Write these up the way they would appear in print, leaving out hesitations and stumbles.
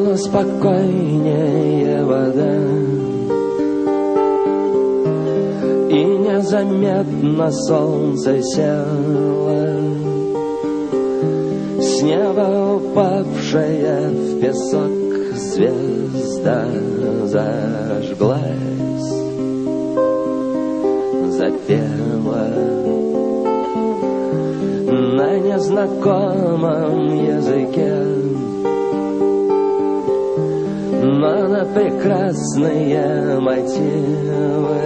стало спокойнее вода, и незаметно солнце село, с неба упавшая в песок звезда зажглась, запела на незнакомом языке, но на прекрасные мотивы.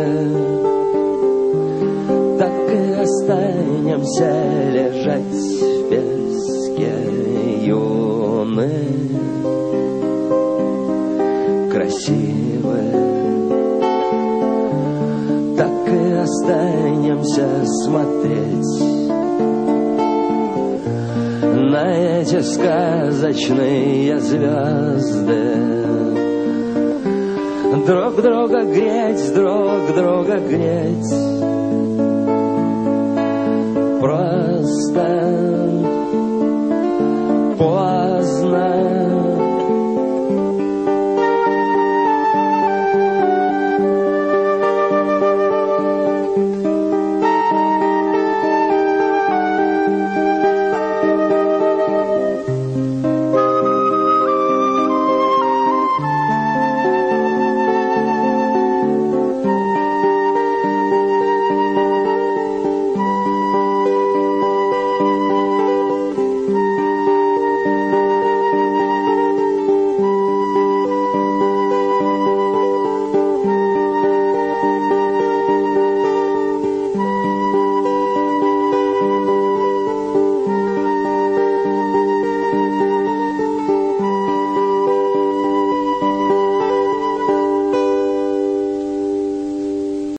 Так и останемся лежать в песке юны, красивы. Так и останемся смотреть на эти сказочные звезды, друг друга греть, друг друга греть. Просто поздно